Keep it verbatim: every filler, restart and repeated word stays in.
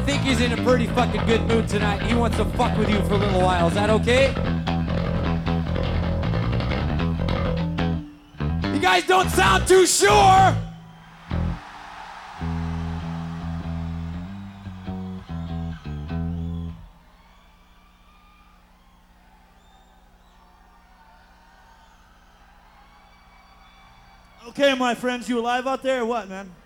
think he's in a pretty fucking good mood tonight. He wants to fuck with you for a little while. Is that okay? You guys don't sound too sure. Okay, my friends, you alive out there or what, man?